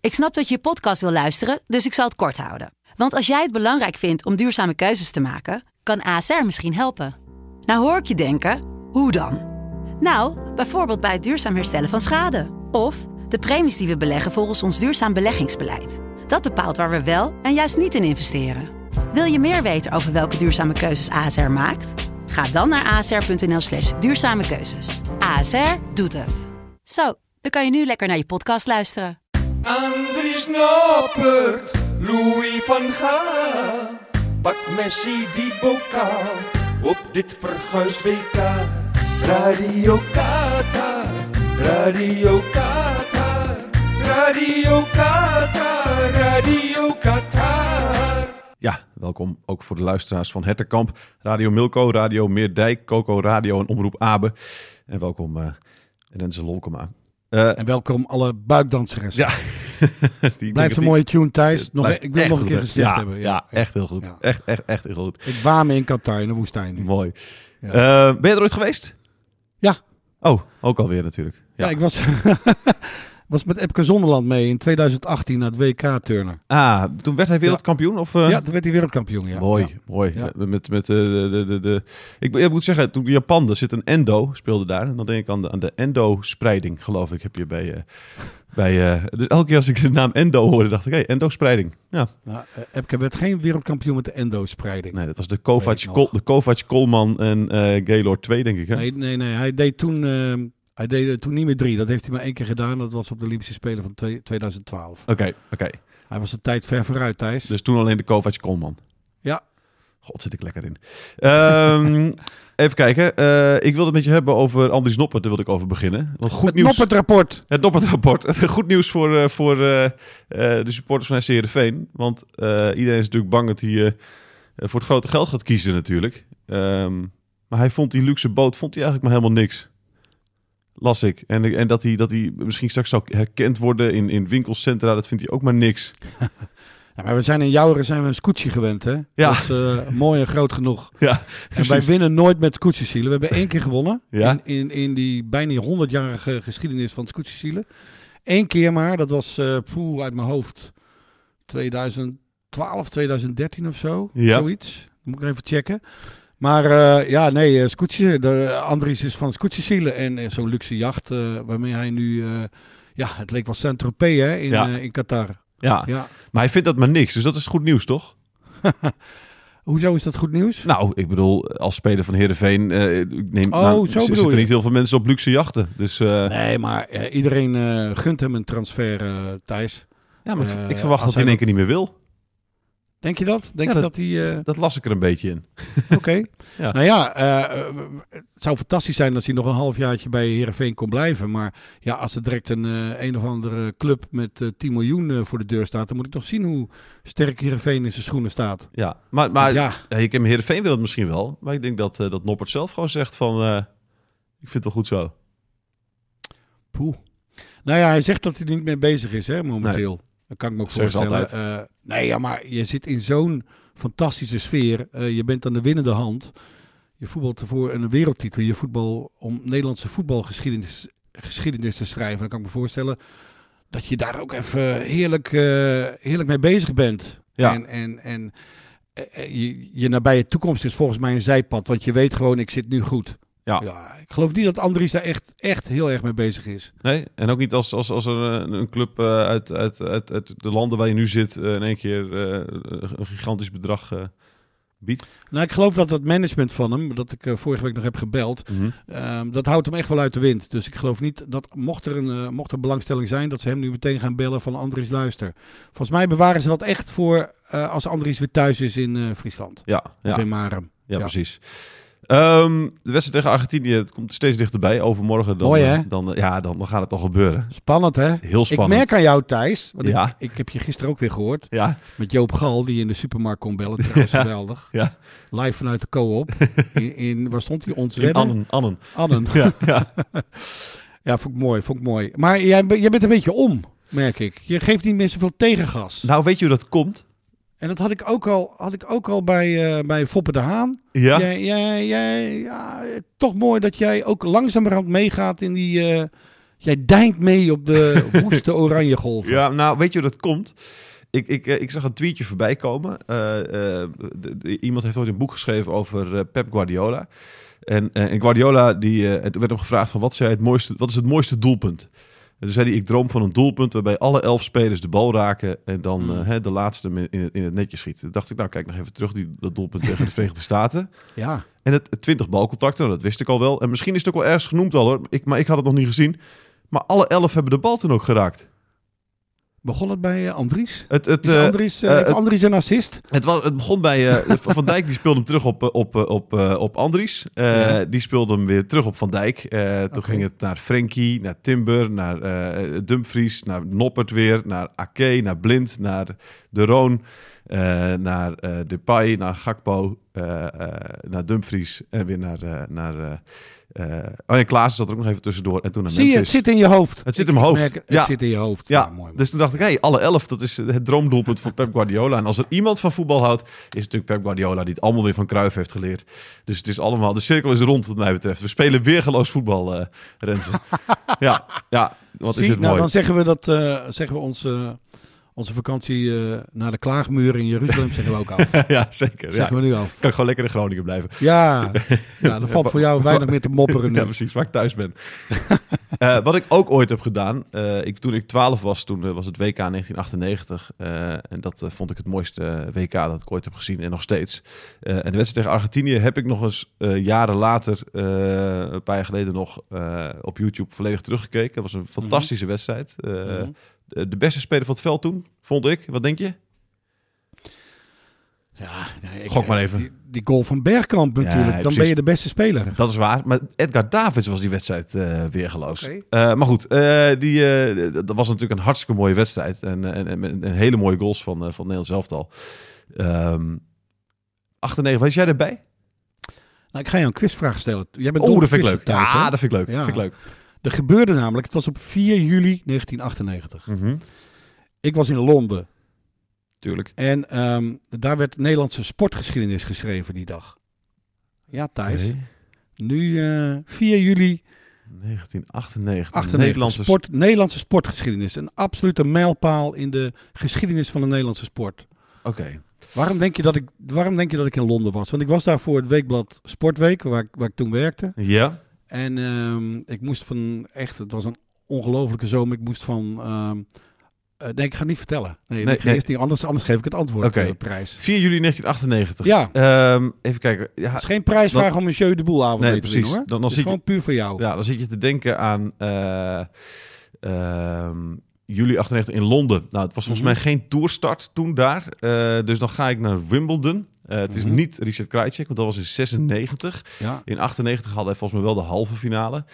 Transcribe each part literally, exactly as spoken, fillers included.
Ik snap dat je je podcast wil luisteren, dus ik zal het kort houden. Want als jij het belangrijk vindt om duurzame keuzes te maken, kan A S R misschien helpen. Nou hoor ik je denken, hoe dan? Nou, bijvoorbeeld bij het duurzaam herstellen van schade. Of de premies die we beleggen volgens ons duurzaam beleggingsbeleid. Dat bepaalt waar we wel en juist niet in investeren. Wil je meer weten over welke duurzame keuzes A S R maakt? Ga dan naar asr.nl slash duurzame keuzes. A S R doet het. Zo, dan kan je nu lekker naar je podcast luisteren. Andries Noppert, Louis van Gaal, pak Messi die bokaal op dit verguisd W K. Radio Qatar, Radio Qatar, Radio Qatar, Radio Qatar. Ja, welkom ook voor de luisteraars van Hertenkamp, Radio Milko, Radio Meerdijk, Coco Radio en Omroep Abe. En welkom uh, Renze Lolkema. Uh, en welkom alle buikdanseres. Ja. die Blijft een mooie tune, Thijs. Nog, ik wil nog een keer goed, gezegd ja, hebben. Ja, ja, echt heel goed. Ja. Echt, echt, echt heel goed. Ik waan me in Qatar, in de woestijn nu. Mooi. Ja. Uh, ben je er ooit geweest? Ja. Oh, ook alweer natuurlijk. Ja, ja ik was, was met Epke Zonderland mee in twintig achttien naar het W K-turnen. Ah, toen werd hij wereldkampioen? Of, uh... Ja, toen werd hij wereldkampioen, ja. Mooi, ja. mooi. Ja. Met, met uh, de, de, de, de... Ik, ik moet zeggen, toen Japan, er zit een endo, speelde daar. En dan denk ik aan de, aan de endo-spreiding, geloof ik, heb je bij... Uh, bij uh, dus elke keer als ik de naam endo hoorde, dacht ik, hé, hey, endo-spreiding. Ja. Nou, uh, Epke werd geen wereldkampioen met de endo-spreiding. Nee, dat was de Kovac, Kol, de Kovac, Kolman en uh, Gaylord twee, denk ik. Hè? Nee, nee, nee. Hij deed toen... Uh, Hij deed toen niet meer drie. Dat heeft hij maar één keer gedaan. Dat was op de Olympische Spelen van twintig twaalf. Oké, okay, oké. Okay. Hij was de tijd ver vooruit, Thijs. Dus toen alleen de Kovac Kolman. Ja. God, zit ik lekker in. Um, even kijken. Uh, ik wilde het met je hebben over Andries Noppert. Daar wilde ik over beginnen. Want goed het nieuws. Noppert-rapport. Het Noppert-rapport. Goed nieuws voor, uh, voor uh, uh, de supporters van S C Heerenveen. Want uh, iedereen is natuurlijk bang dat hij uh, voor het grote geld gaat kiezen natuurlijk. Um, maar hij vond die luxe boot vond hij eigenlijk maar helemaal niks. Las ik. En, en dat, hij, dat hij misschien straks zou herkend worden in, in winkelcentra, dat vindt hij ook maar niks. Ja, maar we zijn in Jouweren zijn we een scootje gewend, hè? Ja. Dat is uh, mooi en groot genoeg. Ja, en wij winnen nooit met scootjesielen. We hebben één keer gewonnen ja? in, in, in die bijna honderdjarige geschiedenis van scootjesielen. Eén keer maar, dat was uh, poeh, uit mijn hoofd twintig twaalf, twintig dertien of zo. Ja. Zoiets. Moet ik even checken. Maar uh, ja, nee, uh, scootje, de Andries is van scootjesielen en uh, zo'n luxe jacht uh, waarmee hij nu, uh, ja, het leek wel Saint-Tropez hè, in, ja. uh, in Qatar. Ja. ja, maar hij vindt dat maar niks, dus dat is goed nieuws, toch? Hoezo is dat goed nieuws? Nou, ik bedoel, als speler van Heerenveen uh, neem, oh, nou, zo z- bedoel zitten je. niet heel veel mensen op luxe jachten. Dus, uh... Nee, maar uh, iedereen uh, gunt hem een transfer, uh, Thijs. Ja, maar uh, ik verwacht dat hij in één keer niet meer wil. Denk je dat? Denk ja, je dat, dat hij... Uh... Dat las ik er een beetje in. Oké. Okay. Ja. Nou ja, uh, het zou fantastisch zijn als hij nog een halfjaartje bij Heerenveen kon blijven. Maar ja, als er direct een, uh, een of andere club met uh, tien miljoen uh, voor de deur staat, dan moet ik nog zien hoe sterk Heerenveen in zijn schoenen staat. Ja, maar, maar ja. Ja, ik heb Heerenveen wil het misschien wel. Maar ik denk dat, uh, dat Noppert zelf gewoon zegt van, uh, ik vind het wel goed zo. Poeh. Nou ja, hij zegt dat hij er niet mee bezig is, hè, momenteel. Nee. Dat kan ik me ook voorstellen. Uh, nee, ja, maar je zit in zo'n fantastische sfeer. Uh, je bent aan de winnende hand. Je voetbalt voor een wereldtitel. Je voetbal om Nederlandse voetbalgeschiedenis geschiedenis te schrijven. Dan kan ik me voorstellen dat je daar ook even heerlijk, uh, heerlijk mee bezig bent. Ja. En, en, en uh, je, je nabije toekomst is volgens mij een zijpad. Want je weet gewoon, ik zit nu goed. Ja. ja, ik geloof niet dat Andries daar echt, echt heel erg mee bezig is. Nee, en ook niet als, als, als er een, een club uh, uit, uit, uit, uit de landen waar je nu zit uh, in één keer uh, een gigantisch bedrag uh, biedt. Nou, ik geloof dat het management van hem, dat ik uh, vorige week nog heb gebeld, Mm-hmm. uh, dat houdt hem echt wel uit de wind. Dus ik geloof niet dat, mocht er, een, uh, mocht er belangstelling zijn, dat ze hem nu meteen gaan bellen van Andries, luister. Volgens mij bewaren ze dat echt voor uh, als Andries weer thuis is in uh, Friesland. Ja, ja. Of in Marem. Ja, ja. Precies. Um, de wedstrijd tegen Argentinië, het komt steeds dichterbij. Overmorgen dan, Mooi, hè? dan, ja, dan, dan gaat het toch gebeuren. Spannend, hè? Heel spannend. Ik merk aan jou, Thijs, want ja. ik, ik heb je gisteren ook weer gehoord. Ja. Met Joop Gal, die in de supermarkt kon bellen. Trouwens, ja. geweldig. Ja. Live vanuit de co-op. In, in, waar stond hij? Ons in Annen. Annen. Annen. Ja, ja. ja, vond ik mooi, vond ik mooi. Maar jij, jij bent een beetje om, merk ik. Je geeft niet meer zoveel tegengas. Nou, weet je hoe dat komt? En dat had ik ook al, had ik ook al bij, uh, bij Foppe de Haan. Ja. Jij, jij, jij, ja, toch mooi dat jij ook langzamerhand meegaat in die, uh, Jij deint mee op de woeste oranje golven. Ja, nou, weet je hoe dat komt? Ik, ik, ik zag een tweetje voorbij komen. Uh, uh, de, de, iemand heeft ooit een boek geschreven over uh, Pep Guardiola. En, uh, en Guardiola, die, uh, het werd hem gevraagd van wat, zei het mooiste, wat is het mooiste doelpunt? En toen zei hij, ik droom van een doelpunt waarbij alle elf spelers de bal raken en dan uh, hè, de laatste in het, in het netje schiet. Toen dacht ik, nou kijk nog even terug, die, dat doelpunt tegen de Verenigde Staten. Ja. En het twintig balcontacten, nou, dat wist ik al wel. En misschien is het ook wel ergens genoemd al hoor, ik, maar ik had het nog niet gezien. Maar alle elf hebben de bal toen ook geraakt. Begon het bij uh, Andries? Het, het, is Andries, uh, uh, heeft het, Andries een assist? Het, was, het begon bij uh, Van Dijk, die speelde hem terug op, op, op, uh, op Andries. Uh, ja. Die speelde hem weer terug op Van Dijk. Uh, toen okay. ging het naar Frenkie, naar Timber, naar uh, Dumfries, naar Noppert weer, naar Ake, naar Blind, naar De Roon, uh, naar uh, Depay, naar Gakpo, uh, uh, naar Dumfries en weer naar... Uh, naar uh, Uh, oh ja, Klaassen zat er ook nog even tussendoor. En toen Zie je, het zit in je hoofd. Het zit in mijn hoofd. Merk, het ja. zit in je hoofd. Ja, ja mooi, mooi. Dus toen dacht ik, hé, hey, alle elf, dat is het droomdoelpunt van Pep Guardiola. En als er iemand van voetbal houdt, is het natuurlijk Pep Guardiola die het allemaal weer van Cruijff heeft geleerd. Dus het is allemaal, de cirkel is rond wat mij betreft. We spelen weergeloos voetbal, uh, Renze. ja, ja, wat Zie, is het nou, mooi. Dan zeggen we dat, uh, zeggen we ons... Uh, Onze vakantie uh, naar de Klaagmuur in Jeruzalem zeggen we ook af. ja, zeker. Zeggen ja. we nu af. Kan ik gewoon lekker in Groningen blijven. Ja, ja dan valt voor jou weinig meer te mopperen nu. Ja, precies, waar ik thuis ben. uh, wat ik ook ooit heb gedaan, uh, ik, toen ik twaalf was, toen uh, was het W K negentien achtennegentig. Uh, en dat uh, vond ik het mooiste W K dat ik ooit heb gezien en nog steeds. Uh, en de wedstrijd tegen Argentinië heb ik nog eens uh, jaren later, uh, een paar jaar geleden nog, uh, op YouTube volledig teruggekeken. Het was een fantastische mm-hmm. wedstrijd. Uh, mm-hmm. De beste speler van het veld toen, vond ik. Wat denk je? Ja, nee, ik, Gok maar even. Die, die goal van Bergkamp natuurlijk. Ja, Dan precies. ben je de beste speler. Dat is waar. Maar Edgar Davids was die wedstrijd uh, weergeloos. Okay. Uh, maar goed, uh, die, uh, dat was natuurlijk een hartstikke mooie wedstrijd. En, en, en, en, en hele mooie goals van, uh, van Nederland elftal. Um, achtennegentig, was jij erbij? Nou, ik ga je een quizvraag stellen. Jij bent oh, dat vind ik leuk. Tijd, ja, dat vind ik leuk. Ja. Vind ik leuk. Er gebeurde namelijk, het was op vier juli negentien achtennegentig. Mm-hmm. Ik was in Londen. Tuurlijk. En um, daar werd Nederlandse sportgeschiedenis geschreven die dag. Ja, Thijs. Okay. Nu uh, vier juli negentien achtennegentig. achtennegentig. Nederlandse... Sport, Nederlandse sportgeschiedenis. Een absolute mijlpaal in de geschiedenis van de Nederlandse sport. Oké. Okay. Waarom denk je dat ik, waarom denk je dat ik in Londen was? Want ik was daar voor het weekblad Sportweek, waar ik, waar ik toen werkte. Ja. En um, ik moest van, echt, het was een ongelofelijke zomer. Ik moest van, um, uh, nee, ik ga het niet vertellen. Nee, nee, nee. Niet, anders, anders geef ik het antwoord. Oké, uh, prijs. vier juli negentien achtennegentig. Ja. Um, even kijken. Ja. Het is geen prijsvraag dan, om een Jeu de Boel avond nee, mee te precies. winnen, hoor. Dan, dan het is gewoon je, puur voor jou. Ja, dan zit je te denken aan uh, uh, juli achtennegentig in Londen. Nou, het was volgens mm-hmm. mij geen toerstart toen daar. Uh, dus dan ga ik naar Wimbledon. Uh, het is mm-hmm. niet Richard Krajicek, want dat was in zesennegentig. Ja. In achtennegentig hadden hij volgens mij wel de halve finale.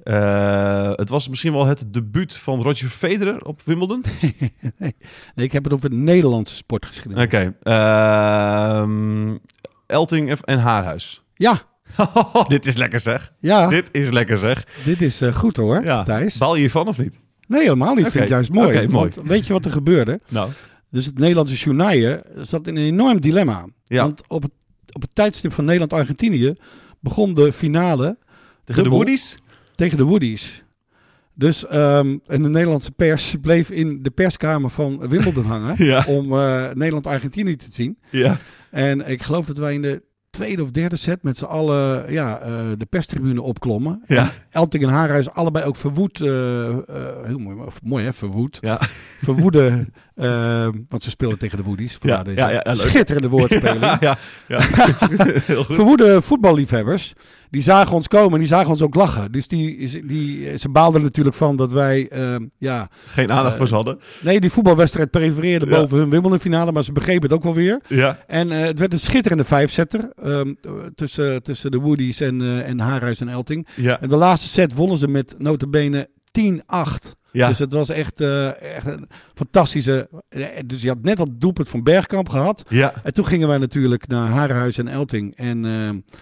Uh, het was misschien wel het debuut van Roger Federer op Wimbledon. nee, nee, ik heb het over de Nederlandse sportgeschiedenis. Oké. Okay. Uh, Elting en Haarhuis. Ja. Dit is lekker zeg. Ja. Dit is lekker zeg. Dit is uh, goed hoor, ja. Thijs. Baal je hiervan of niet? Nee, helemaal niet. Okay. Vind ik juist mooi. Okay, mooi. Want weet je wat er gebeurde? Nou. Dus het Nederlandse journaaien zat in een enorm dilemma. Ja. Want op het, op het tijdstip van Nederland-Argentinië begon de finale... Tegen de Woodies? Tegen de Woodies. Dus um, en de Nederlandse pers bleef in de perskamer van Wimbledon hangen... ja. om uh, Nederland-Argentinië te zien. Ja. En ik geloof dat wij in de tweede of derde set met z'n allen ja, uh, de perstribune opklommen. Ja. En Elting en Haarhuis allebei ook verwoed. Uh, uh, heel mooi, mooi hè, verwoed. Ja. Verwoede, uh, want ze speelden tegen de Woodies. Ja, deze ja, ja, ja, schitterende woordspeling. Ja, ja, ja. Heel goed. Verwoede voetballiefhebbers, die zagen ons komen en die zagen ons ook lachen. Dus die, die, ze baalden natuurlijk van dat wij... Uh, ja, geen aandacht uh, voor ze hadden. Nee, die voetbalwedstrijd prefereerde ja. boven hun Wimbledon finale, maar ze begrepen het ook wel weer. Ja. En uh, het werd een schitterende vijfzetter um, tussen, tussen de Woodies en, uh, en Haarhuis en Elting. Ja. En de laatste set wonnen ze met nota bene tien acht. Ja. Dus het was echt, uh, echt een fantastische... Dus je had net al het doelpunt van Bergkamp gehad. Ja. En toen gingen wij natuurlijk naar Haarhuis en Elting. En uh,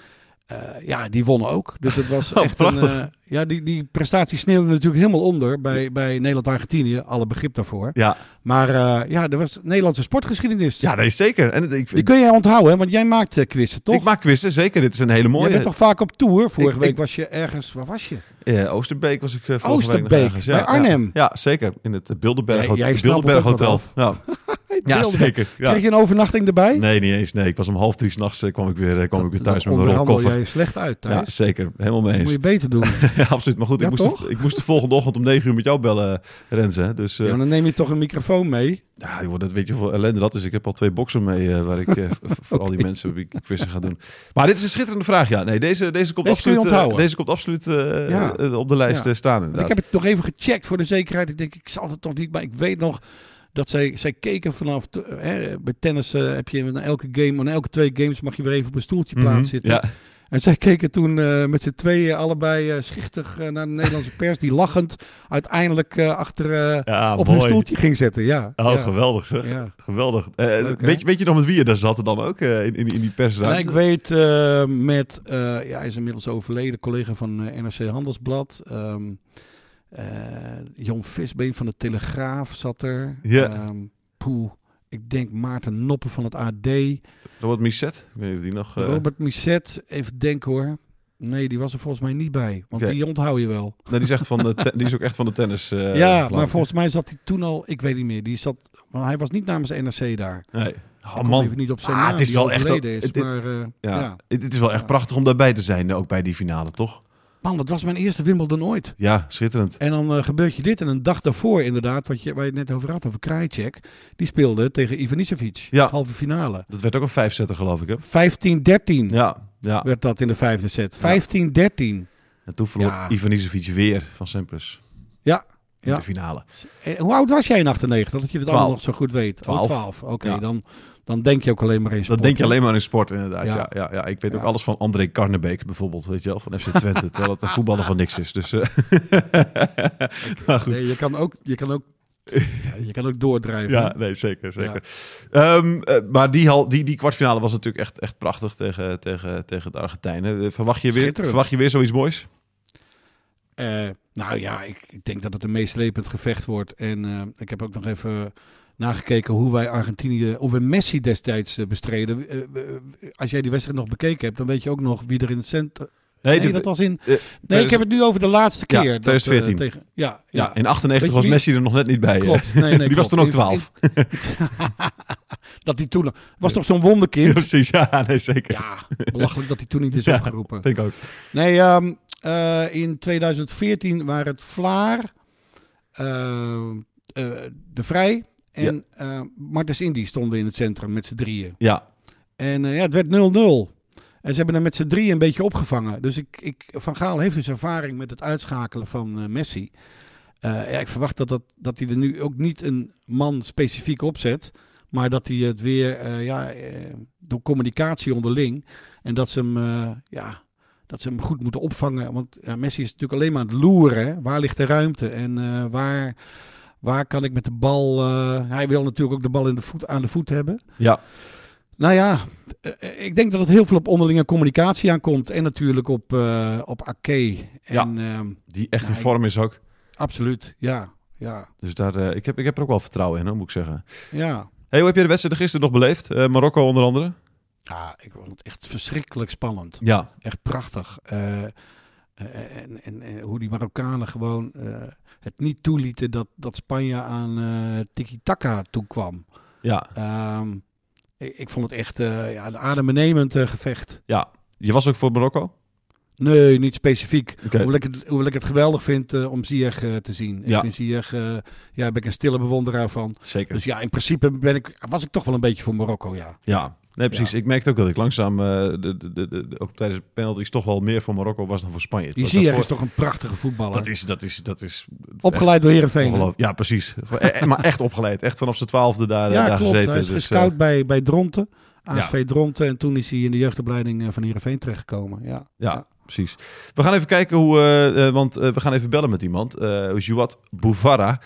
Uh, ja, die wonnen ook. Dus het was oh, echt een... Uh, ja, die, die prestatie sneeuwde natuurlijk helemaal onder bij, bij Nederland-Argentinië. Alle begrip daarvoor. Ja. Maar uh, ja, er was Nederlandse sportgeschiedenis. Ja, nee, zeker. En, ik, die kun jij onthouden, hè? Want jij maakt uh, quizzen, toch? Ik maak quizzen, zeker. Dit is een hele mooie. Je bent toch vaak op tour? Vorige ik, week ik, was je ergens... Waar was je? Ja, Oosterbeek was ik uh, vorige Oosterbeek, week nog ergens. Ja, bij Arnhem. Ja, ja, zeker. In het Bilderberg, ja, jij Bilderberg Hotel. Ja. Ja, zeker. Ja. Kreeg je een overnachting erbij? Nee, niet eens. Nee, ik was om half drie 's nachts uh, kwam ik weer, uh, kwam dat, ik weer thuis met mijn rolkoffer. jij slecht uit thuis. Ja, zeker. Helemaal mee eens. Dat moet je beter doen. Ja, absoluut. Maar goed, ja, ik, moest de, ik moest de volgende ochtend om negen uur met jou bellen, Renze. Dus, uh, ja, dan neem je toch een microfoon mee? Ja, joh, dat weet je hoeveel ellende dat is. Ik heb al twee boxen mee uh, waar ik uh, voor okay. al die mensen wie ik quizzen ga doen. Maar dit is een schitterende vraag. Ja, nee, deze, deze komt deze absoluut, uh, deze komt absoluut uh, ja. uh, op de lijst ja. staan. Inderdaad. Ik heb het nog even gecheckt voor de zekerheid. Ik denk, ik zal het toch niet, maar ik weet nog dat zij, zij keken vanaf... Te, hè, bij tennis uh, heb je na elke game, na elke twee games mag je weer even op een stoeltje mm-hmm, plaatzitten. Ja. En zij keken toen uh, met z'n tweeën allebei uh, schichtig uh, naar de Nederlandse pers, die lachend uiteindelijk uh, achter uh, ja, op mooi. hun stoeltje ging zitten. Ja, oh, ja. geweldig zeg. Ja. Geweldig. Uh, Leuk, weet, je, weet je nog met wie je daar zat dan ook uh, in, in, in die persruimte? Nou, ik weet uh, met, uh, ja, hij is inmiddels overleden, collega van uh, N R C Handelsblad. Um, uh, Jon Visbeen van de Telegraaf zat er. Ja. Um, poeh. Ik denk Maarten Noppen van het A D. Robert Misset? Ik weet niet of die nog... Uh... Robert Misset, even denken hoor. Nee, die was er volgens mij niet bij. Want okay. die onthoud je wel. Nee, die is, echt van de te- die is ook echt van de tennis. Uh, ja, maar volgens mij zat hij toen al... Ik weet niet meer. Die zat, maar hij was niet namens N R C daar. Nee. Oh, ik man. Even niet op zijn ah, naam, het is wel echt... Ook, is, het, maar, uh, ja, ja. Het, het is wel echt ja. prachtig om daarbij te zijn. Ook bij die finale, toch? Man, dat was mijn eerste Wimbledon ooit. Ja, schitterend. En dan uh, gebeurt je dit. En een dag daarvoor inderdaad, wat je, waar je het net over had, over Krajicek. Die speelde tegen Ivanisevic. Ja. Halve finale. Dat werd ook een vijfzetter, geloof ik, hè? vijftien dertien Ja, ja. werd dat in de vijfde set. vijftien dertien En toen verloor ja. Ivanisevic weer van Sampras. Ja. In ja. de finale. En hoe oud was jij in achtennegentig? Dat je het allemaal nog zo goed weet. twaalf. Oh, twaalf. Oké, okay, ja. dan... Dan denk je ook alleen maar in sport. Dan denk je alleen maar in sport, inderdaad. Ja. Ja. Ja, ja, ja. Ik weet ja. ook alles van André Karnebeek bijvoorbeeld, weet je wel, van F C Twente. Terwijl het een voetballer van niks is. Dus, uh... maar goed. Nee, je kan ook, je kan ook, ja, je kan ook doordrijven. Ja, nee, zeker, zeker. Ja. Um, uh, maar die, hal, die, die kwartfinale was natuurlijk echt, echt prachtig tegen, tegen, tegen de Argentijnen. Verwacht je weer, verwacht je weer zoiets moois? Uh, nou ja, ik, ik denk dat het een meeslepend gevecht wordt. En uh, ik heb ook nog even nagekeken hoe wij Argentinië, of we Messi destijds uh, bestreden. Uh, uh, als jij die wedstrijd nog bekeken hebt, dan weet je ook nog wie er in het centrum... Nee, nee de, dat was in... Uh, nee, twintig... ik heb het nu over de laatste keer. Ja, twintig veertien. Dat, uh, tegen, ja, ja. ja, in achtennegentig was wie... Messi er nog net niet bij. Klopt. Nee, nee, die klopt. was toen ook twaalf. Dat hij toen... Was toch zo'n wonderkind? Ja, precies, ja, nee, zeker. Ja, belachelijk dat hij toen niet is ja, opgeroepen. Denk ik ook. Nee, um, uh, in twintig veertien waren het Vlaar, uh, uh, De Vrij en ja. uh, Martens Indy stonden in het centrum met z'n drieën. Ja. En uh, ja, het werd nul nul. En ze hebben er met z'n drieën een beetje opgevangen. Dus ik, ik, Van Gaal heeft dus ervaring met het uitschakelen van uh, Messi. Uh, ja, ik verwacht dat, dat, dat hij er nu ook niet een man specifiek opzet. Maar dat hij het weer uh, ja, uh, door communicatie onderling. En dat ze hem, uh, ja, dat ze hem goed moeten opvangen. Want uh, Messi is natuurlijk alleen maar aan het loeren. Hè? Waar ligt de ruimte? En uh, waar, waar kan ik met de bal... Uh, hij wil natuurlijk ook de bal in de voet, aan de voet hebben. Ja. Nou ja, uh, ik denk dat het heel veel op onderlinge communicatie aankomt. En natuurlijk op, uh, op Ake. En, ja, uh, die echt in nou, vorm is ook. Absoluut, ja. ja. Dus daar, uh, ik, heb, ik heb er ook wel vertrouwen in, hoor, moet ik zeggen. Ja. Hey, hoe heb je de wedstrijd gisteren nog beleefd? Uh, Marokko onder andere? Ja, ik vond het echt verschrikkelijk spannend. Ja. Echt prachtig. Uh, uh, en, en, en hoe die Marokkanen gewoon uh, het niet toelieten dat, dat Spanje aan uh, tiki-taka toekwam. Ja. Um, ik, ik vond het echt uh, ja, een adembenemend uh, gevecht. Ja. Je was ook voor Marokko? Nee, niet specifiek. Okay. Hoewel, ik het, hoewel ik het geweldig vind uh, om Ziyech uh, te zien. Ja. Ik vind Ziyech, uh, ja, ben ik een stille bewonderaar van. Zeker. Dus ja, in principe ben ik, was ik toch wel een beetje voor Marokko, ja. Ja, nee, precies. Ja. Ik merkte ook dat ik langzaam, uh, de, de, de, de, ook tijdens de penalties, toch wel meer voor Marokko was dan voor Spanje. Die Ziyech is toch een prachtige voetballer. Dat is, dat is, dat is... Opgeleid door Heerenveen. Ja, precies. Maar echt opgeleid. Echt vanaf zijn twaalfde daar, ja, daar klopt. gezeten. Hij is dus, gescout uh... bij, bij Dronten. A S V ja. Dronten. En toen is hij in de jeugdopleiding van Heerenveen terechtgekomen. Ja, ja, ja. precies. We gaan even kijken hoe... Uh, uh, want uh, we gaan even bellen met iemand. Uh, Jouad Bouvara.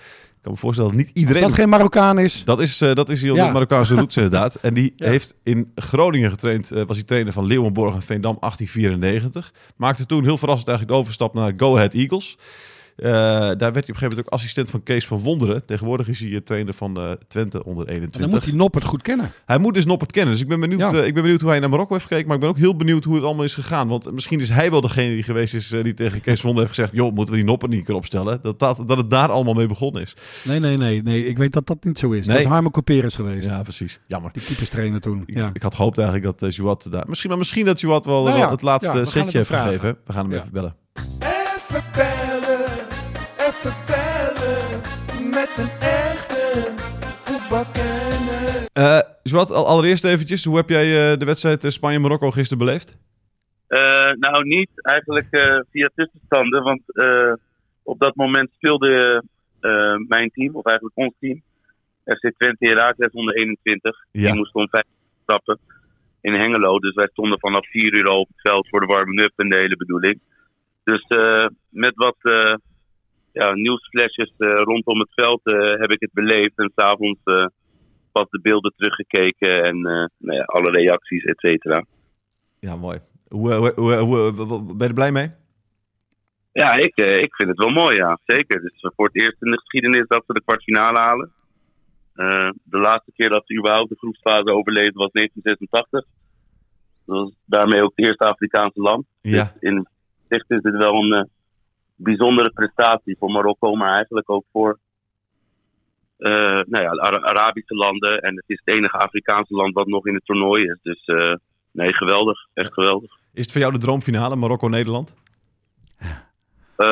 kan me voorstellen dat niet iedereen... Als dat geen Marokkaan is. Dat is, uh, dat is hij op ja. de Marokkaanse roots inderdaad. En die ja. heeft in Groningen getraind. Uh, was hij trainer van Leeuwenborg en Veendam achttien vierennegentig. Maakte toen heel verrassend eigenlijk de overstap naar Go Ahead Eagles. Uh, daar werd hij op een gegeven moment ook assistent van Kees van Wonderen. Tegenwoordig is hij uh, trainer van uh, Twente onder eenentwintig. En dan moet hij Noppert goed kennen. Hij moet dus Noppert kennen. Dus ik ben, benieuwd, ja. uh, ik ben benieuwd hoe hij naar Marokko heeft gekeken. Maar ik ben ook heel benieuwd hoe het allemaal is gegaan. Want misschien is hij wel degene die geweest is uh, die tegen Kees van Wonderen heeft gezegd... joh, moeten we die Noppert niet kunnen opstellen? Dat, dat, dat het daar allemaal mee begonnen is. Nee, nee, nee. nee. Ik weet dat dat niet zo is. Nee. Dat is Harmo Couperus geweest. Ja, precies. Jammer. Die keeperstrainer toen. Ja. Ik, ik had gehoopt eigenlijk dat uh, Jouad daar... Misschien, maar misschien dat Jouad wel, nou ja, wel het laatste ja, setje heeft gegeven. We gaan hem ja. even bellen. Even bellen. Even bellen met een echte voetbalkenner. Uh, Jouad, allereerst eventjes, hoe heb jij uh, de wedstrijd uh, Spanje-Marokko gisteren beleefd? Uh, nou, niet eigenlijk uh, via tussenstanden, want uh, op dat moment speelde uh, mijn team, of eigenlijk ons team, F C Twente Heracles onder eenentwintig. Ja. Die moest om vijf stappen in Hengelo, dus wij stonden vanaf vier uur al op het veld voor de warming-up en de hele bedoeling. Dus uh, met wat... Uh, Ja, nieuwsflesjes uh, rondom het veld uh, heb ik het beleefd. En s'avonds uh, pas de beelden teruggekeken en uh, nou ja, alle reacties, et cetera. Ja, mooi. Hoe, hoe, hoe, hoe, ben je er blij mee? Ja, ik, uh, ik vind het wel mooi, ja. Zeker. Dus voor het eerst in de geschiedenis dat we de kwartfinale halen. Uh, de laatste keer dat we überhaupt de groepsfase overleefden was negentien zesentachtig. Dat was daarmee ook het eerste Afrikaanse land. Ja. Dus in zicht is dit wel een... Uh, bijzondere prestatie voor Marokko, maar eigenlijk ook voor uh, nou ja, Ara- Arabische landen. En het is het enige Afrikaanse land wat nog in het toernooi is. Dus uh, nee, geweldig. Echt geweldig. Is het voor jou de droomfinale, Marokko-Nederland? Uh,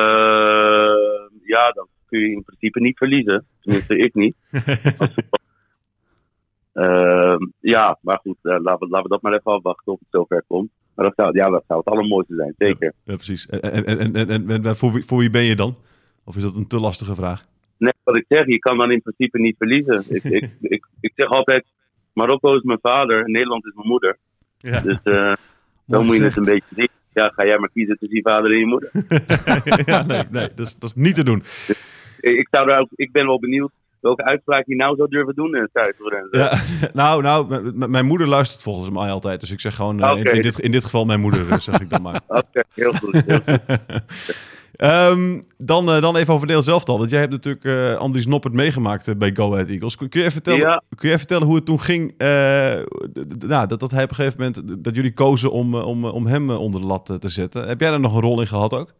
ja, dan kun je in principe niet verliezen. Tenminste, ik niet. uh, ja, maar goed, uh, laten, we, laten we dat maar even afwachten of het zover komt. Maar dat zou, ja, dat zou het allermooiste zijn, zeker. Ja, ja precies. En, en, en, en, en, en voor, wie, voor wie ben je dan? Of is dat een te lastige vraag? Nee, wat ik zeg, je kan dan in principe niet verliezen. ik, ik, ik, ik zeg altijd, Marokko is mijn vader en Nederland is mijn moeder. Ja. Dus uh, dan moet je het een beetje zien. Ja, ga jij maar kiezen tussen je vader en je moeder. ja, nee, nee dat, is, dat is niet te doen. Dus, ik, zou daar ook, ik ben wel benieuwd welke uitspraak je nou zou durven doen in het thuisrennen. Ja, nou, nou, m- m- mijn moeder luistert volgens mij altijd. Dus ik zeg gewoon, uh, okay. in, in, dit, in dit geval mijn moeder, zeg ik dan maar. Oké, okay, heel goed. Heel goed. um, dan, uh, dan even over Nederland zelf al. Want jij hebt natuurlijk uh, Andries Noppert meegemaakt uh, bij Go Ahead Eagles. Kun, kun, je even vertellen, ja. kun je even vertellen hoe het toen ging? Uh, d- d- nou, dat, dat hij op een gegeven moment, d- dat jullie kozen om, uh, om, uh, om hem uh, onder de lat uh, te zetten. Heb jij daar nog een rol in gehad ook?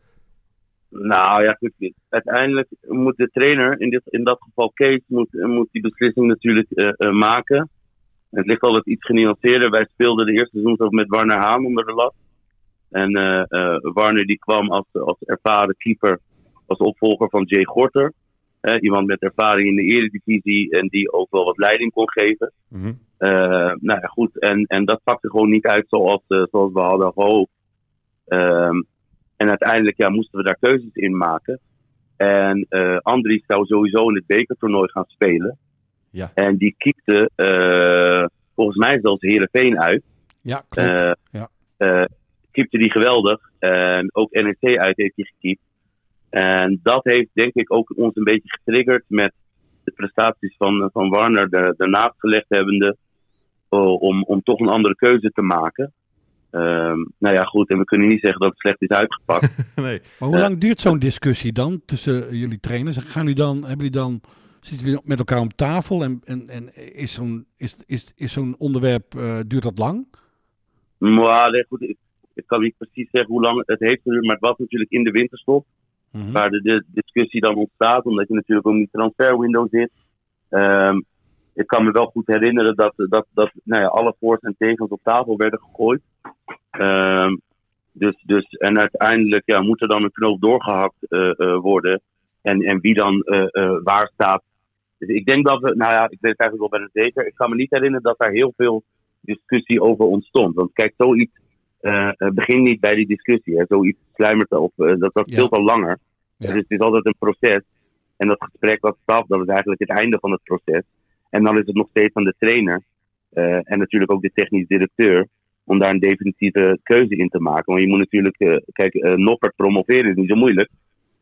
Nou ja, goed. Uiteindelijk moet de trainer, in, dit, in dat geval Kees, moet, moet die beslissing natuurlijk uh, uh, maken. Het ligt altijd iets genuanceerder. Wij speelden de eerste seizoen ook met Warner Haan onder de lat. En uh, uh, Warner die kwam als, als ervaren keeper, als opvolger van Jay Gorter. Uh, iemand met ervaring in de Eredivisie en die ook wel wat leiding kon geven. Mm-hmm. Uh, nou ja, goed. En, en dat pakte gewoon niet uit zoals, uh, zoals we hadden gehoopt. Um, En uiteindelijk ja, moesten we daar keuzes in maken. En uh, Andries zou sowieso in het bekertoernooi gaan spelen. Ja. En die keepte uh, volgens mij zelfs Heerenveen uit. Ja, klopt. Uh, ja. Uh, keepte die geweldig. En ook N E C uit heeft hij gekiept. En dat heeft denk ik ook ons een beetje getriggerd met de prestaties van, van Warner daarnaast gelegd hebbende. Uh, om, om toch een andere keuze te maken. Um, nou ja, goed, en we kunnen niet zeggen dat het slecht is uitgepakt. nee. Maar hoe uh, lang duurt zo'n discussie dan tussen jullie trainers? Gaan jullie dan, hebben jullie dan, zitten jullie met elkaar om tafel en, en, en is, zo'n, is, is, is zo'n onderwerp, uh, duurt dat lang? Maar nee, goed, ik, ik kan niet precies zeggen hoe lang het heeft geduurd, maar het was natuurlijk in de winterstop, mm-hmm. waar de, de discussie dan ontstaat, omdat je natuurlijk ook in die transferwindow zit. Um, ik kan me wel goed herinneren dat, dat, dat nou ja, alle voor's en tegens op tafel werden gegooid. Um, dus, dus, en uiteindelijk ja, moet er dan een knoop doorgehakt uh, uh, worden. En, en wie dan uh, uh, waar staat. Dus ik denk dat we, nou ja, ik weet het eigenlijk wel bijna zeker. Ik kan me niet herinneren dat daar heel veel discussie over ontstond. Want kijk, zoiets uh, begint niet bij die discussie. Hè. Zoiets sluimert op, uh, dat, dat speelt ja. al langer. Ja. Dus het is altijd een proces. En dat gesprek wat staf, dat is eigenlijk het einde van het proces. En dan is het nog steeds aan de trainer. Uh, en natuurlijk ook de technisch directeur. Om daar een definitieve keuze in te maken. Want je moet natuurlijk, uh, kijk, uh, Noppert promoveren is niet zo moeilijk.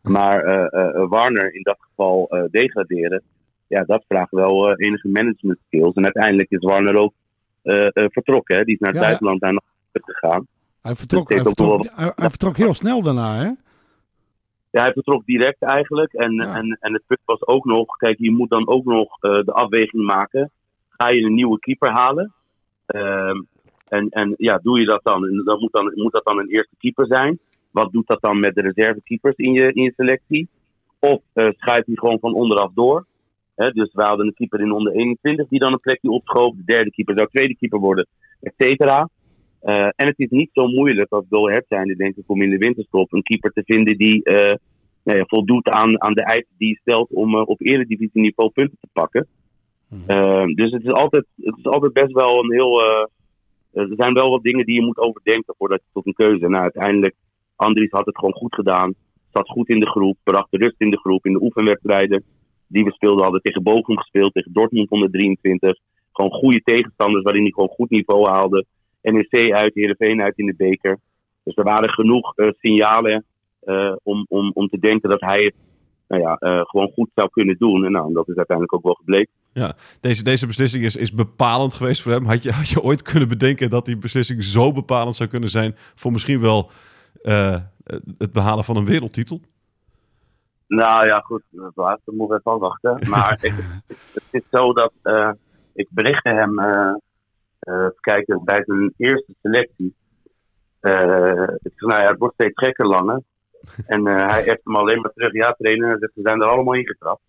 Maar uh, uh, Warner in dat geval uh, degraderen, ja, dat vraagt wel uh, enige management skills. En uiteindelijk is Warner ook uh, uh, vertrokken. Hè? Die is naar het ja, buitenland ja. naar gegaan. Hij vertrok, dus hij, vertrok, wel... hij, hij vertrok heel snel daarna, hè? Ja, hij vertrok direct eigenlijk. En, ja. en, en het punt was ook nog, kijk, je moet dan ook nog uh, de afweging maken. Ga je een nieuwe keeper halen? Uh, en, en ja, doe je dat dan? En dan moet, dan moet dat dan een eerste keeper zijn? Wat doet dat dan met de reservekeepers in je, in je selectie? Of uh, schuift hij gewoon van onderaf door? He, dus we hadden een keeper in onder eenentwintig die dan een plekje opschoof. De derde keeper zou tweede keeper worden, et cetera. Uh, en het is niet zo moeilijk als Go Ahead zijnde, denk ik, om in de winterstop een keeper te vinden die uh, nou ja, voldoet aan, aan de eisen die je stelt om uh, op eredivisieniveau punten te pakken. Uh, dus het is, altijd, het is altijd best wel een heel... Uh, er zijn wel wat dingen die je moet overdenken voordat je tot een keuze... Nou, uiteindelijk, Andries had het gewoon goed gedaan. Zat goed in de groep, bracht de rust in de groep, in de oefenwedstrijden die we speelden, hadden tegen Bochum gespeeld, tegen Dortmund onder drieëntwintig. Gewoon goede tegenstanders waarin hij gewoon goed niveau haalde. N E C uit, Heerenveen uit in de beker. Dus er waren genoeg uh, signalen uh, om, om, om te denken dat hij het nou ja, uh, gewoon goed zou kunnen doen. En nou, dat is uiteindelijk ook wel gebleken. Ja, deze, deze beslissing is, is bepalend geweest voor hem. Had je, had je ooit kunnen bedenken dat die beslissing zo bepalend zou kunnen zijn voor misschien wel uh, het behalen van een wereldtitel? Nou ja, goed, dat laatste moet ik even afwachten. Maar ik, het is zo dat uh, ik berichtte hem uh, uh, kijken bij zijn eerste selectie. Uh, ik zei, nou ja, het wordt steeds gekker langer. En uh, hij heeft hem alleen maar terug, ja trainen, en zegt, ze zijn er allemaal ingetrapt.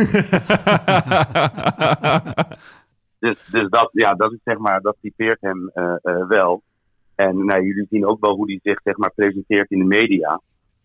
dus dus dat, ja, dat is zeg maar, dat typeert hem uh, uh, wel. En nou, jullie zien ook wel hoe hij zich zeg maar presenteert in de media.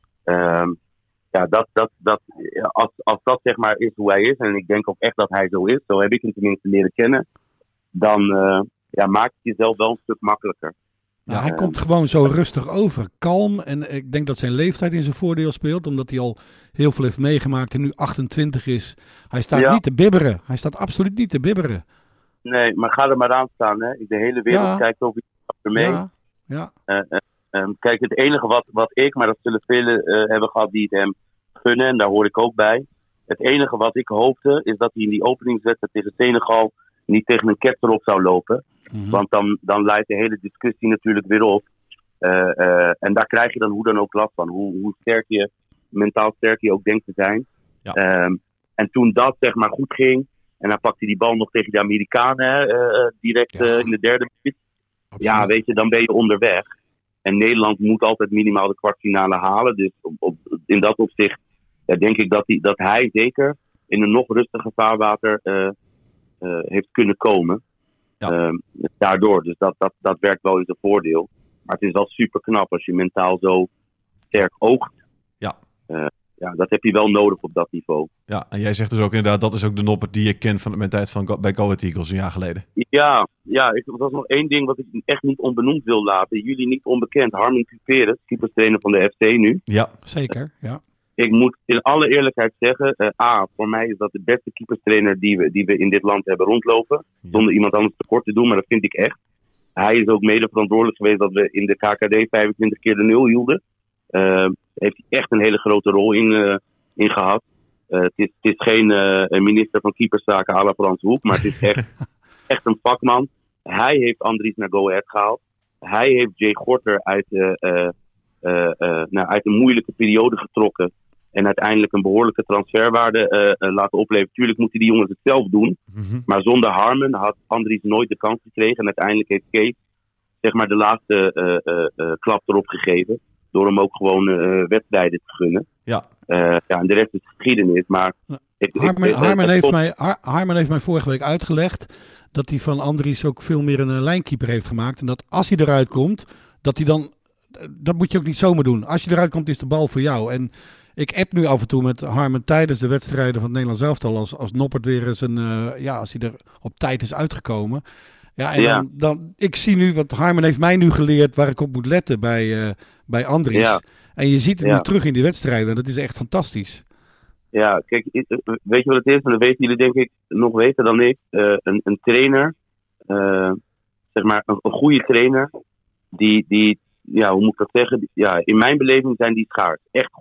Um, Ja, dat, dat, dat, als, als dat zeg maar is hoe hij is, en ik denk ook echt dat hij zo is, zo heb ik hem tenminste leren kennen, dan uh, ja, maakt het jezelf wel een stuk makkelijker. Ja, hij uh, komt gewoon zo rustig over, kalm, en ik denk dat zijn leeftijd in zijn voordeel speelt, omdat hij al heel veel heeft meegemaakt en nu achtentwintig is. Hij staat ja. niet te bibberen, hij staat absoluut niet te bibberen. Nee, maar ga er maar aan staan, hè. De hele wereld ja. kijkt over je mee. Ja, ja. Uh, uh, Um, kijk, het enige wat, wat ik, maar dat zullen velen uh, hebben gehad die het hem gunnen, en daar hoor ik ook bij. Het enige wat ik hoopte, is dat hij in die openingswedstrijd tegen Senegal niet tegen een ketser op zou lopen. Mm-hmm. Want dan, dan leidt de hele discussie natuurlijk weer op. Uh, uh, en daar krijg je dan hoe dan ook last van. Hoe, hoe sterk je, mentaal sterk je ook denkt te zijn. Ja. Um, en toen dat zeg maar goed ging, en dan pakte hij die bal nog tegen de Amerikanen uh, direct ja. uh, in de derde minuut. Ja, weet je, dan ben je onderweg. En Nederland moet altijd minimaal de kwartfinale halen. Dus op, op, in dat opzicht ja, denk ik dat hij, dat hij zeker in een nog rustiger vaarwater uh, uh, heeft kunnen komen. Ja. Um, daardoor. Dus dat, dat, dat werkt wel in zijn voordeel. Maar het is wel super knap als je mentaal zo sterk oogt. Ja. Uh, ja, dat heb je wel nodig op dat niveau. Ja, en jij zegt dus ook inderdaad, dat is ook de Noppert die je kent van mijn tijd van Go, bij Go Ahead Eagles een jaar geleden. Ja, ja ik, dat is nog één ding wat ik echt niet onbenoemd wil laten. Jullie niet onbekend, Harmen Cuperes, keeperstrainer van de F C nu. Ja, zeker. Ja. Ik moet in alle eerlijkheid zeggen, uh, A, voor mij is dat de beste keeperstrainer die we, die we in dit land hebben rondlopen. Ja. Zonder iemand anders tekort te doen, maar dat vind ik echt. Hij is ook mede verantwoordelijk geweest dat we in de K K D vijfentwintig keer de nul hielden. Uh, heeft hij echt een hele grote rol in, uh, in gehad. Uh, het, is, het is geen uh, minister van keeperszaken à la Frans Hoek, maar het is echt, echt een vakman. Hij heeft Andries naar Go Ahead gehaald. Hij heeft Jay Gorter uit, uh, uh, uh, uh, nou, uit een moeilijke periode getrokken. En uiteindelijk een behoorlijke transferwaarde uh, uh, laten opleveren. Tuurlijk moeten die jongens het zelf doen. Mm-hmm. Maar zonder Harmen had Andries nooit de kans gekregen. En uiteindelijk heeft Kees zeg maar, de laatste uh, uh, uh, klap erop gegeven. Door hem ook gewoon uh, wedstrijden te gunnen. Ja. Uh, ja, en de rest is geschiedenis. Maar ja. ik, Harmen, ik, Harmen, uh, heeft tot... mij, Har, Harmen heeft mij vorige week uitgelegd dat hij van Andries ook veel meer een uh, lijnkeeper heeft gemaakt. En dat als hij eruit komt, dat hij dan... Dat moet je ook niet zomaar doen. Als je eruit komt, is de bal voor jou. En ik app nu af en toe met Harmen tijdens de wedstrijden van het Nederlands elftal. Als, als Noppert weer eens een... Uh, ja, als hij er op tijd is uitgekomen. Ja, en ja. Dan, dan... Ik zie nu, wat Harmen heeft mij nu geleerd waar ik op moet letten bij, uh, bij Andries. Ja. En je ziet het ja. nu terug in die wedstrijden. Dat is echt fantastisch. Ja, kijk, weet je wat het is? En dat weten jullie denk ik nog beter dan ik. Uh, een, een trainer, uh, zeg maar een, een goede trainer, die, die, ja, hoe moet ik dat zeggen? Ja, in mijn beleving zijn die schaars. Echt goed.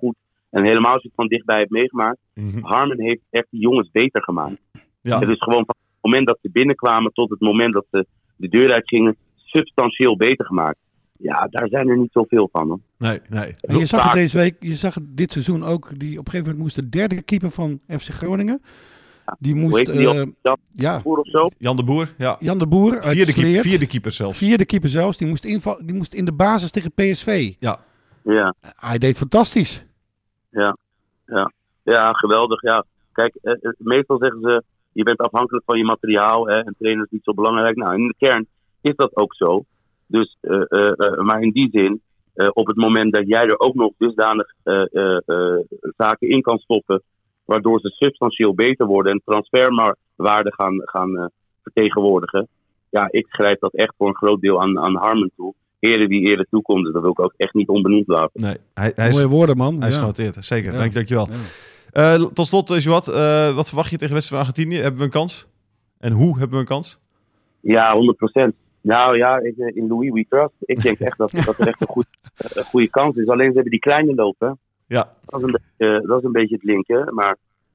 En helemaal als je het van dichtbij hebt meegemaakt. Mm-hmm. Harmon heeft echt die jongens beter gemaakt. Ja. Het is gewoon van het moment dat ze binnenkwamen tot het moment dat ze de deur uitgingen, substantieel beter gemaakt. Ja, daar zijn er niet zoveel van. Hoor. Nee, nee. En je zag het deze week, je zag het dit seizoen ook, die op een gegeven moment moest de derde keeper van F C Groningen. Die moest, Hoe heet die, uh, Jan ja, de Boer of zo? Jan de Boer, ja. Jan de Boer uit Vierde, keep, Sleert. vierde keeper zelfs. Vierde keeper zelfs, die moest, inval, die moest in de basis tegen P S V. Ja. Ja. Hij deed fantastisch. Ja, ja. Ja, geweldig. Ja. Kijk, eh, meestal zeggen ze, je bent afhankelijk van je materiaal hè, en trainer is niet zo belangrijk. Nou, in de kern is dat ook zo. Dus, uh, uh, uh, maar in die zin, uh, op het moment dat jij er ook nog dusdanig uh, uh, uh, zaken in kan stoppen, waardoor ze substantieel beter worden en transferwaarde gaan, gaan uh, vertegenwoordigen. Ja, ik schrijf dat echt voor een groot deel aan, aan Harmon toe. Heren wie eerder toekomt, dus dat wil ik ook echt niet onbenoemd laten. Nee, hij, hij is, Mooie woorden, man. hij is ja. genoteerd. Zeker, Ja. dank, dankjewel. Ja. Uh, tot slot, uh, Jowat, uh, wat verwacht je tegen de wedstrijd van Argentinië? Hebben we een kans? En hoe hebben we een kans? Ja, honderd procent. Nou ja, ik, in Louis we trust. Ik denk echt dat, dat er echt een, goed, een goede kans is. Alleen ze hebben die kleine lopen. Ja. Dat is een beetje, dat is een, beetje het linken. Maar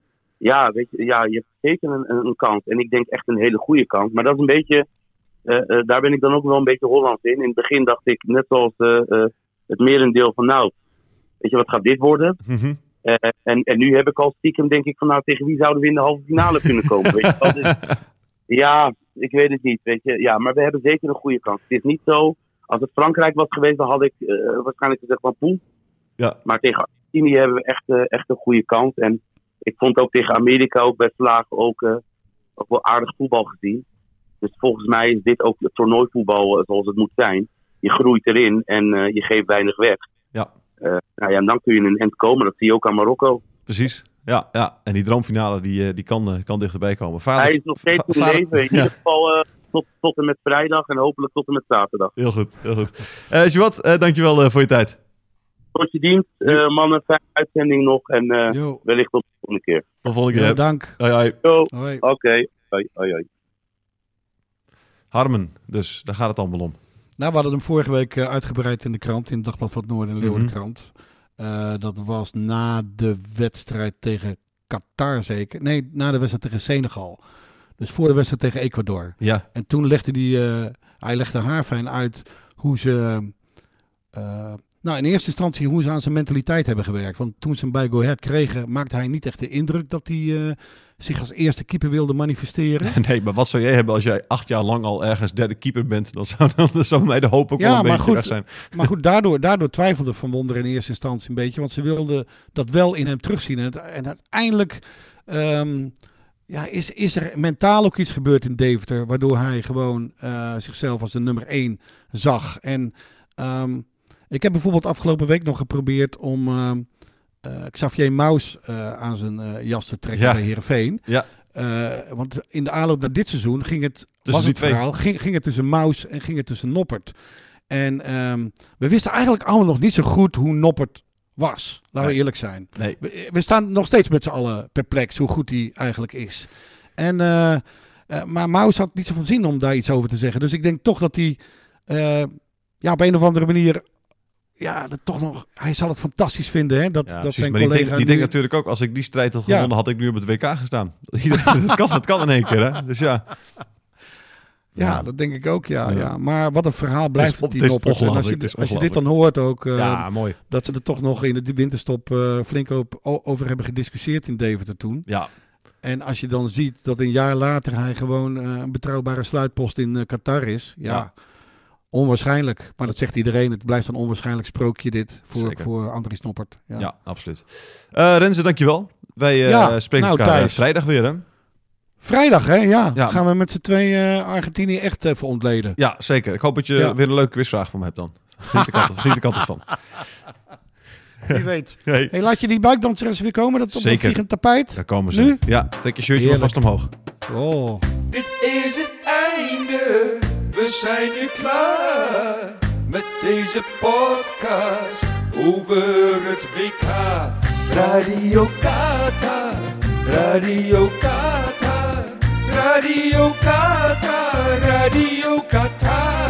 ja, weet je, ja, je hebt zeker een, een kans. En ik denk echt een hele goede kans. Maar dat is een beetje, uh, uh, daar ben ik dan ook wel een beetje Hollands in. In het begin dacht ik, net zoals uh, uh, het merendeel van nou, weet je wat gaat dit worden? Mm-hmm. Uh, en, en nu heb ik al stiekem denk ik van nou, tegen wie zouden we in de halve finale kunnen komen? Weet je wel? Dus, ja, ik weet het niet, weet je. Ja, maar we hebben zeker een goede kans. Het is niet zo, als het Frankrijk was geweest, dan had ik uh, waarschijnlijk gezegd van poeh. Ja. Maar tegen Argentinië hebben we echt, uh, echt een goede kans. En ik vond ook tegen Amerika, ook bij Vlagen, ook, uh, ook wel aardig voetbal gezien. Dus volgens mij is dit ook het toernooivoetbal uh, zoals het moet zijn. Je groeit erin en uh, je geeft weinig weg. Ja. Uh, nou ja, en dan kun je een end komen. Dat zie je ook aan Marokko. Precies. Ja, ja. En die droomfinale die, die kan, kan dichterbij komen. Vader, Hij is nog steeds in vader, leven. In ja. ieder geval uh, tot, tot en met vrijdag en hopelijk tot en met zaterdag. Heel goed, heel goed. Uh, Jowat, uh, dankjewel uh, voor je tijd. Tot je dienst, uh, mannen. Fijne uitzending nog en uh, wellicht tot de volgende keer. Tot de volgende keer. Ja, dank. Hoi, hoi. Oké. Okay. Hoi, hoi, hoi. Harmon, dus daar gaat het allemaal om. Nou, we hadden hem vorige week uh, uitgebreid in de krant, in het Dagblad van het Noorden en Leeuwardenkrant. Uh, dat was na de wedstrijd tegen Qatar zeker. Nee, na de wedstrijd tegen Senegal. Dus voor de wedstrijd tegen Ecuador. Ja. En toen legde hij, uh, hij legde haarfijn uit hoe ze... Uh, nou, in eerste instantie hoe ze aan zijn mentaliteit hebben gewerkt. Want toen ze hem bij Go Ahead kregen, maakte hij niet echt de indruk dat hij uh, zich als eerste keeper wilde manifesteren. Nee, maar wat zou jij hebben als jij acht jaar lang al ergens derde keeper bent? Dan zou, dan zou mij de hoop ook ja, wel een maar beetje goed, weg zijn. Maar goed, daardoor, daardoor twijfelde Van Wonder in eerste instantie een beetje. Want ze wilden dat wel in hem terugzien. En, en uiteindelijk um, ja, is, is er mentaal ook iets gebeurd in Deventer. Waardoor hij gewoon uh, zichzelf als de nummer één zag. En... Um, Ik heb bijvoorbeeld afgelopen week nog geprobeerd om uh, uh, Xavier Maus uh, aan zijn uh, jas te trekken ja. bij Heerenveen. Ja. Uh, want in de aanloop naar dit seizoen ging het, tussen was het twee. verhaal, ging, ging het tussen Maus en ging het tussen Noppert. En um, we wisten eigenlijk allemaal nog niet zo goed hoe Noppert was. Laten nee. we eerlijk zijn. Nee. We, we staan nog steeds met z'n allen perplex hoe goed hij eigenlijk is. En, uh, uh, maar Maus had niet zoveel zin om daar iets over te zeggen. Dus ik denk toch dat hij uh, ja, op een of andere manier... Ja, dat toch nog. Hij zal het fantastisch vinden, hè? Dat, ja, dat precies, zijn maar collega. Die, denk, die nu... denkt natuurlijk ook, als ik die strijd had gewonnen, ja. had ik nu op het W K gestaan. dat, kan, dat kan in één keer, hè? Dus ja. Ja, ja. dat denk ik ook, ja. ja. ja. Maar wat een verhaal blijft het, het die Noppert. En als je, het als je dit dan hoort ook, uh, ja, mooi. dat ze er toch nog in de winterstop uh, flink op, over hebben gediscussieerd in Deventer toen. Ja. En als je dan ziet dat een jaar later hij gewoon uh, een betrouwbare sluitpost in uh, Qatar is, ja. ja. Onwaarschijnlijk, maar dat zegt iedereen. Het blijft een onwaarschijnlijk sprookje dit voor, voor Andries Noppert. Ja, ja absoluut. Uh, Renze, dankjewel. Wij uh, ja, spreken nou, elkaar Thijs. vrijdag weer, hè? Vrijdag, hè? Ja. ja. Gaan we met z'n twee uh, Argentinië echt even ontleden. Ja, zeker. Ik hoop dat je ja. weer een leuke quizvraag van me hebt dan. Geniet de kant van. Wie weet. Hey. Hey, laat je die buikdansers weer komen? Dat op een vliegend tapijt? Daar komen ze. Nu? Ja, trek je shirtje maar vast omhoog. Oh. Dit is het einde. We zijn nu klaar met deze podcast over het W K. Radio Qatar, Radio Qatar, Radio Qatar, Radio Qatar.